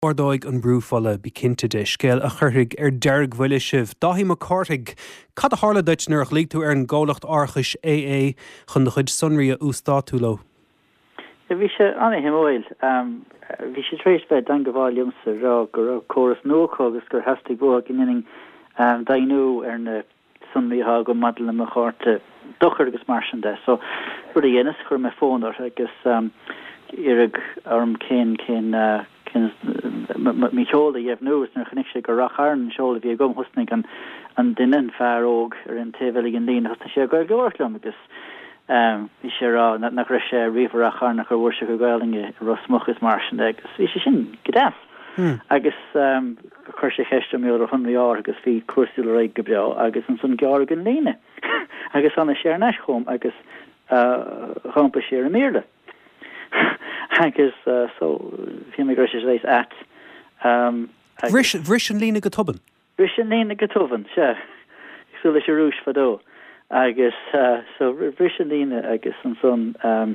Ordóig an brúfála bí cinnte de scéal a churthaigh deirg bhuile sibh. Dáhí má cártaigh cad a hála duit nuair lí tú an gálacht árchais AA chun do chuid sunraí a ústá tú lo. Bhí sé anna himóil. Bhí sé trééis bheith an goháil jomsa rá gur choras nócha agus gur heasta bua gin dainú ar na sunraíthe go madal na cháirte dochar agus mar sin de. So bud a dhéananas chur me fónar agus irig arm cén mi seola dhéh nuas nar chanig sé go racharn seola bhí gom husnig an duine fearóg ar an téhfuil an líon hosna sé go leirlam agus bhí sé rá nach ra sé riomh rachar nach chu bhhuir se go gálinge rosmuchas mar sin agus bhí sé sin godáas agus chuir sé cheiste mé ar 100 ár agus bhí cuasú le réig go breá agus an sun gear an líine agus anna sé neis chum agus champa sé a méle. Agus so fi me gris rééis at Bhris an lína go tuban? Bhris an lína go tuban, se. Sú lei sé rúis fadó. Agus so bhris an lína agus an son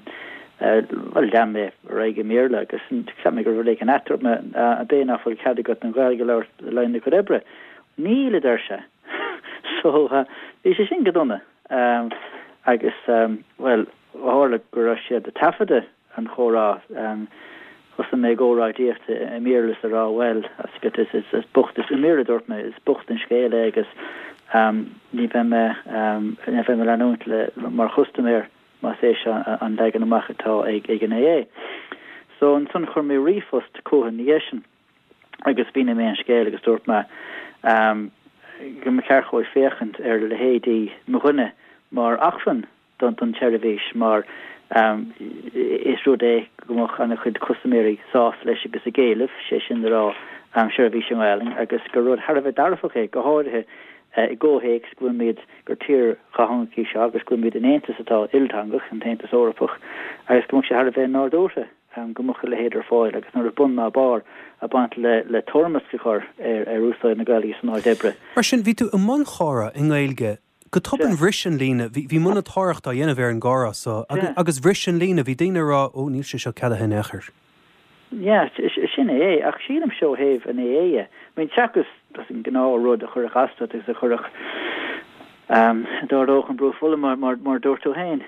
well dam mé réige méle agus me gur le an atar me a dé nachfuil cad got an ghil leir lenne go ebre. Níle der se. So hí sé sin godonna agus well hála gur sé de tafade an chorá was mé góráíocht a mélas a rá well as get is bucht is mé dort me is bucht in scéile agus ní bhe me leút le mar chustaméir má sé an legan amachchatá ag an AA. So an sun chur mé rifost cohan níéisisin agus bína mé an scéile agus dort me go me cearchóid féchant ar le hédí moghunne mar achfan don televis mar is ru é gomach an chud customéri sás leis agus a géileh sé sin rá sehí seáling agus go rud Harbh darfaché go háirithe i ggóhéic gwn méid gur tír chahangaí se agus gwn méid an éantas atá iltangach an taintas órapach agus gomach sé Harbh nádóse gomach le héidir fáil agus nar a bun ná bar a bant le tormas go chur ar úsáid na gaí san áid ebre. Mar sin ví tú a man chára in ghilge go tupan bhrisin lína hí muna táireachta dhéanamh ar an gára agus bhrisin lína bhí daine rá ó níl sé seo ceadathe nechar. Ja, sin é ach sílam seo héh an éé. Mín teachgus an gná rud a chur gassta is a churach dáóch an brúfulle mar dúirtú hain.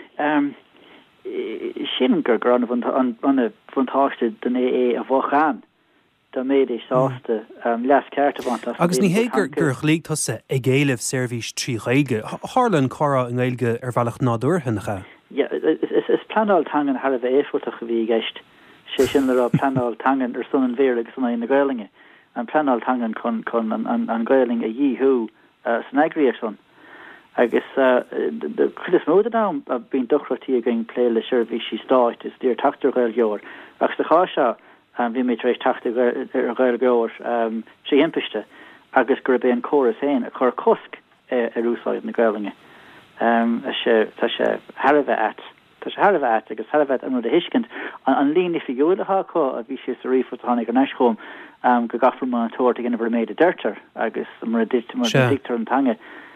Sin gur gran anna fantáiste den éé a bhchan. Da méid é sásta leas ceart bhaint. Agus ní hégur gur chlíigtasa ag géileh servís trí réige. Hálan cara an ghilge ar bhealach nádúrthannacha. Ja, is planáil tangan Harbh éfuach bhí gist. sé sin le planál tangan ar sun an bhéir agus sanna na gailinge an planál tangan chun an gailing a dhíú san agriir son agus de chud móda ná a bín dochrotí a gin plé le seirbhí sí stáit is dtír tatar gail geor agus de cháise bhí mé éis tata ar gail geor sé impiiste agus gur bé an choras héin a chur cosc ar úsáid na gailinge tá sé Harbh at. Tá sé Harbh agus Harbh an de hiiscint an líní fiúlaá có a bhí sé a rifotánig an eiscóm go gafrma tuairta gin bhar méid a deirtar agus mar dictar an tange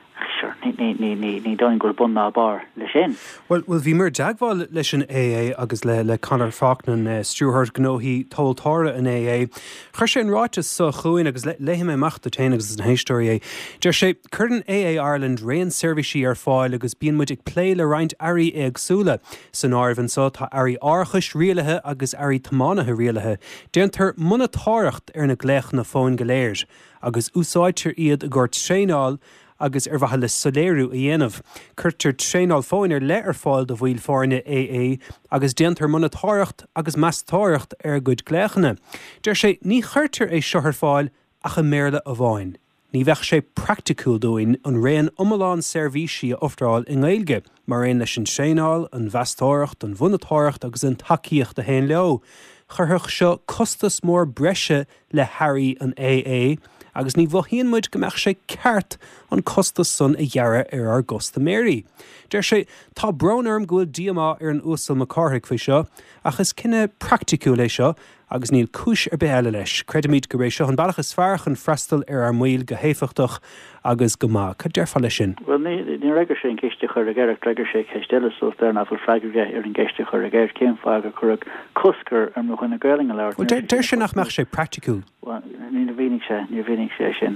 ní doin gur bun ná bar le sin. Well bhí mar deagháil leis an AA agus le Conor Fachnan Stewart gnóhí tóiltára an AA. Chuir sé an ráite sa chuin agus léhim mé machta téine agus an héistóí é. Deir sé chuir an AA Ireland réon servicí ar fáil agus bíon muid ag plé le roinnt airí agsúla san áirhann sa tá airí árchais rialathe agus airí tamánathe rialathe. Déantar muna táireacht ar na gléach na fón goléir agus úsáidtear iad a gcuirt tréáil agus ar bhatha le soléirú a dhéanamh. Cuirtar tréáil fáin ar le ar fáil do bhfuil fáinne AA agus déantar muna táireacht agus meas táireacht ar gcuid gléachanna. Deir sé ní chuirtar é seo ar fáil a chu méle a bháin. Ní bheith sé practicúil dóin an réon omláin servísí a ofráil in ghilge, mar réon leis an tréáil, an bheastáireacht, an bhunatáireacht agus an takeíocht a héin leo. Churthach seo costas mór breise le Harry an AA agus ní bhhíonn muid go meach sé ceart an costas son a dhearra ar Augusta Mary. Deir sé tá bronnarm gofuil diaá ar an úsal na cárthaigh faoi seo agus cinenne practicúil é seo agus níl cis ar beile leis. Credimid go rééis seo an bailachas fearchan freistal ar muil go héfachtach agus go má. Cad dearfa lei sin? Well, ní reiger sé ceiste chur a geir reiger sé chéistelle so dar na freigré ar an geiste chur a géir céim fága chu coscar ar mo chuna gailing a leir. Der sin nach meach sé practicúil. Ní vínig sé sin.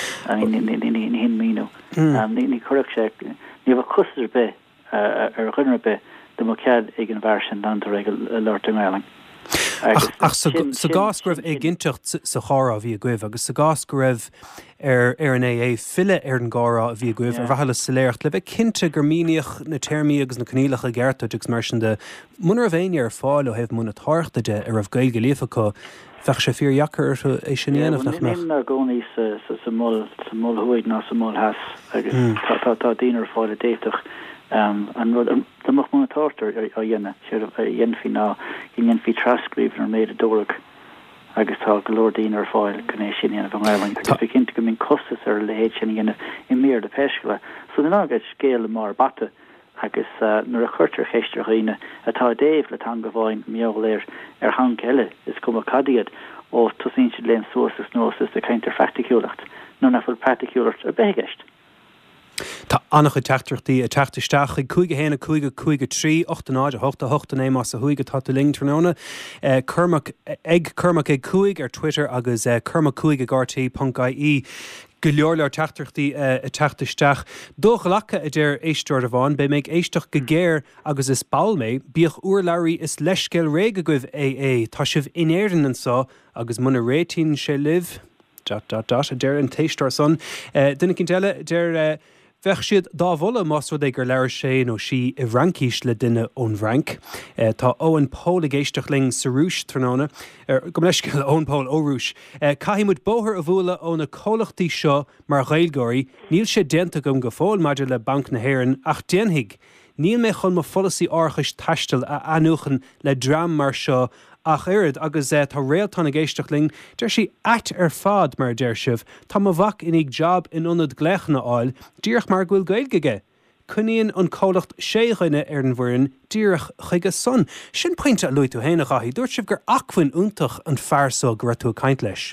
ní hin míú. Ní chuach sé ní bh costar be ar chunne be de mo cead ag an bhar sin an leirta gáling. Ach sa gás go raibh ag ginteacht sa chárá a bhí a gcuibh, agus sa gás go raibh ar an AA fille ar an gárá a bhí a gcuibh ar bheithe sa léirt le bheith cinnte gur mííoch na téirmí agus na cnílacha a ggéirta agus mar sin de munar a bhéine ar fáil ó hebh muna táirta de ar bh gail go léfacha fech sé fíor jacar é sin dhéanamh nach meach. Ní gcónaí sa mul thuid ná sa mul heas agus tá dínar fáil a déiteach. An mocht muna táirtar a dhéine dhéanfí ná dhéan fi trascríomh ar méid a dóraach agus tá golódín ar fáil gonéis sin dhéanamh an gáiling. Tá cinnte go mín costas ar le héad sin dhéanamh i mér de peisceile. So den ágad scéal mar bata agus nuair a chuirtar chéiste riine atá déobh le tan go bháin meoléir ar hang eile is cum a cadíad ó tosín siad léon suasas nósas a caiintear practicúlacht nó na fuil practicúlacht a begeist. Tá annach a teachtarchtaí a teachtasteach ag chuige héna chuige 3, 8 8 mas a chuige tá ling tróna ag chumach ag chuig ar Twitter agus chumach chuige gartaí.ie go leorlar teachtarchtaí a teachtasteach. Dó lacha a déir éisteir a bháin, be méid éisteach go géir agus is bailméid, bíoch uairlairí is leiscéil réige goibh AA, tá sibh inéireann an sá agus muna réitín sé libh. A déir an téistar son. Duna cin teile déir bheith siad dáhla más rud é gur leir sé nó si i bhrancíis le duine ón bhranc. Tá óhan pól a géisteach ling sa rúis tróna, go leisceil ón pól órúis. Caithimúd bóthir a bhula ó na cólachtaí seo mar ghailgóirí, níl sé déanta gom go fáil maidir le Banc na Héireann ach déanthaigh. Níl mé chun mo folasí orchais taistil a anúchan le dram mar seo ach irid agus tá réaltána géisteach ling, deir si at ar fád mar deir sibh, tá mo bhac inig job in ionad gléachna áil, díoch mar ghfuil gailgeige. Cuníonn an cólacht séghine ar an bhfurin díoch chuige son. Sin pointe a luú héna gaithí, dúirt sibh gur achfuin úntach an fearsó go raibh tú caint leis.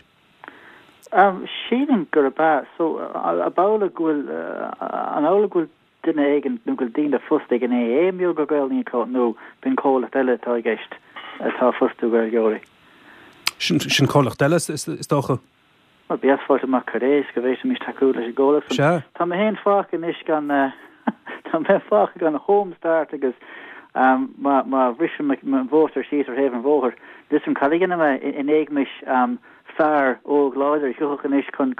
Sílan gur ba, so a bála ghfuil an ála ghfuil duine éigen nó ghfuil dín a fustig an éimiú go gail ní nó bin cólacht eile tá gceist. Tá fustú go georí. Sin cólacht eile is dócha? Well, bí asfáilte mar caréis go bhéis mis taú leis ggóla. Tá mé héon fácin is gan tá mé fácha gan homestart agus má bhrisin man bhótar síos ar héhann bhóthir. Dis an chalígan me in éigmis fear ó gláidir siúchan is chun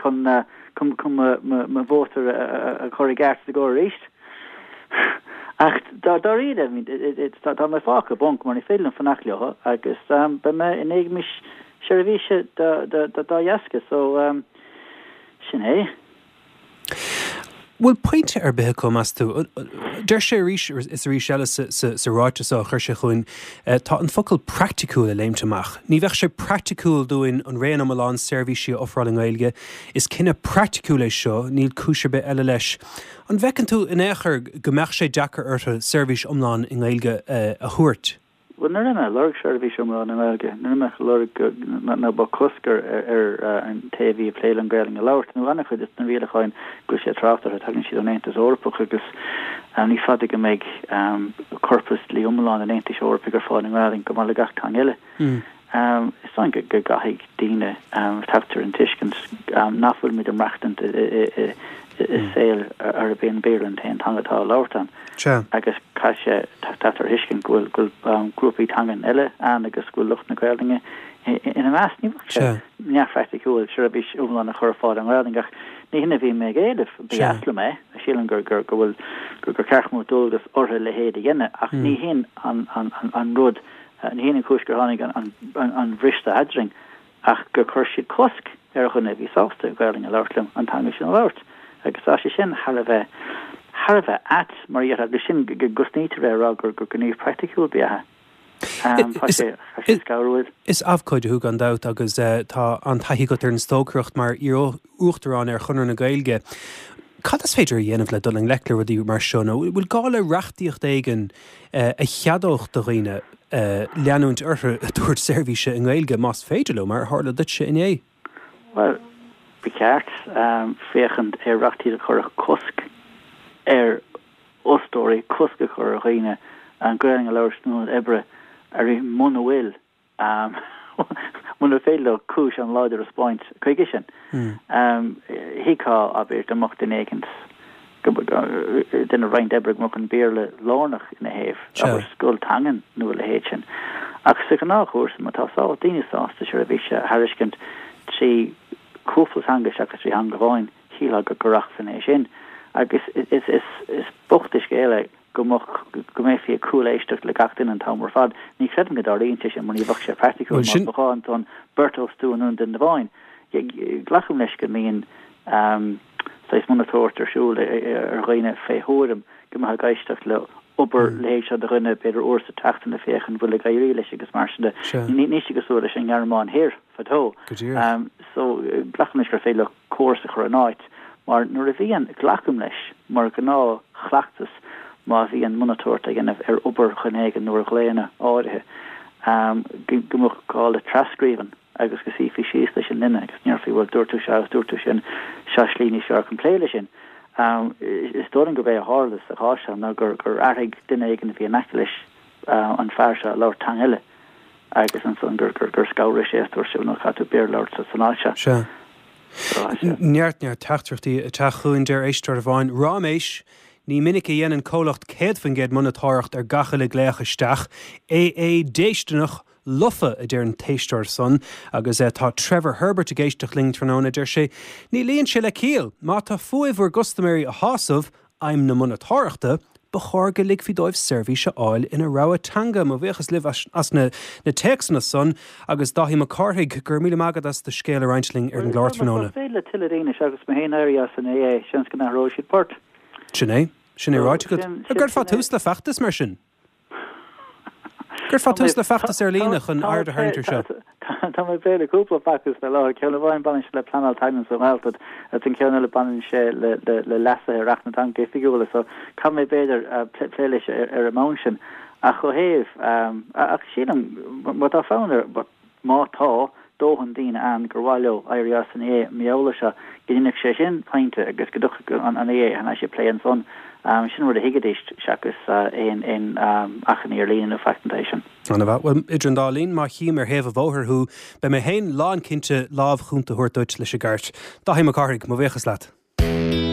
bhótar a choirigart a go ríist. Ach dá riad tá me fácha bonk mar félen fannachleocha agus be me in éigmis seirbhíse dá jaske so sin é. Bhfuil pointe ar bethe com as tú. Deir sé rís is rís eile sa ráite á chuir sé chuin tá an focail practicúil a léimteach. Ní bheith sé practicúil dúin an réan am Milan servisi ofráling gailge is cinenne practicúil é seo níl cúise be eile leis. An bhecinn tú in éair go meach sé deachar ortha service omláin in gailge a thuirt. Well, nuair lurg service omláin in gailge, nuair lurg na ba coscar ar an TV pléile an gailing a lauert, nó anna chud is na bhíleáin go sé trachtar a tugann siad an Aontas Eorpach agus ní fada go méid corpus lí omláin an Aontas Eorpach ar fáin an gailing go mar le gach tan eile. Is an go gaigh díine taptar an tuiscint náfuil mid an mreachtant is saoil ar a bhéon béir an taon tangatá láirtan. Agus caiise tatar hiiscin ghfuil grúpaí tangan eile agus ghfuil lucht na gailinge ina meas ní neafreachtaúil se bhís umlan na chur fád an ghailingach ní hinna bhí mé géadh bí asla mé a sílan gur bhfuil gur ceachmú dulgus ortha le héad a dhéine ach ní hin an rud ní hin cúis gur tháinig an bhrista adring ach gur chuir siad cosc ar chuna bhí sásta gailing a láirtlim an tanga sin láirt agus á sé sin Harveh at mar agus sin gusníte rá gur gníomh practicúil beathe. Is afcóide thug an dat agus tá an taithí go ar an stócrocht mar uachtarrán ar chunar na gailge. Cad is féidir dhéanamh le dul an leiclar dí mar seo, bhfuil gála reachtaíocht éigen a cheadócht do riine leanúint ortha a dúirt seirbhíse in Gaeilge más féidirló mar tharla duit se in é. Well, bekeart féchand rachtíad chur cosc ostóí cosca chur réine an going a leirú ebre ar muna bhfuil muna féile cúis an láidir a spáint chuige sin. Hiá a beirt amach den éigent den a rein ebre mo an béle lánach in a héh a sscoil tangen nu le héit sin. Ach sa gan nachhús má tá sá daoineásta se a bhí se hariscint trí cúflas hanga seachas trí hanga bháin híla go gorach san é sin. Agus is bochtis géile go mé fi coolléisteach le gatain an tamar fad ní credan go daríonnta sin man í bhah sé practicú báin an Bertelsú an den bháin. Glachum leis go míon sais monitortarsúil ar réine féthúm go ha gaiisteach le ober lééis a rinne beidir oorsa tatan na féchan bhfuil gairí leis agus marsende ní agus úla sin garmán hir fató. So glachum leis gur féile cuasa chu an áit. Maar nuair a bhíon glachum leis mar gná chhlaachtas má bhí an monitorta gannah ar obair chunéige nuair gléine áirithe gomach gáil a trascríban agus go sí fi síos leis an linne agus nearfaí bhfuil dúirtú sin seaslíní sear an pléile sin. Is dóing go bheith a hálas a háise ná gur airigh duine igen bhí an leis an fearse leir tanile agus an son gur scaire sé túirsúna chatú béir leir sa sanáise. Neart teachtarchtaí a techuún deir éistar a bháin ráméis ní minic a dhéanaan cólacht céad fan géad monitáireacht ar gacha le gléachaisteach é déisteach lufa a dtéir an téisteir son agus tá Trevor Herbert a géisteach ling tróna deir sé ní líonn se le cíal má tá fuamhar gustaméirí a hásamh aim na monitáireachta ba chóir go lig fi dóibh seirbhíse áil ina raibhatanga má bhéchas libh as na textna son agus dahí má carthaigh gur míle magad as de scéal a reinsling ar an gláirtróna. Féile tiileríne agus mé héana áirias san é sin go nach Róisiad Port. Sinné ráite go a gur fá tús le feachtas mar sin. Gur fá tús le feachtas ar lína chun aird a haintir seo. Tá mé féle cúpla factus le lá ceanna bháin banin le planal tainan sa bhiltad a tin ceanna le banin sé le lesa ar rachna tan go fiúla so cum mé béidir pléile ar a mán sin a chu héh ach sílam má tá fánar mátá dóhan díine an gur bhhaileo airías san é méola se ginineach sé sin painte agus go ducha an é hena sé plé an son sin bhfuil a higadéist seachas in achan ar líon a factantation. Anna bheith, well, idir dálín má chiim ar héamh bhóthirthú be mé héin lán cinnte lábh chunta thuirtúit leis a gairt. Dá hí mar carthaigh má bhéchas leat.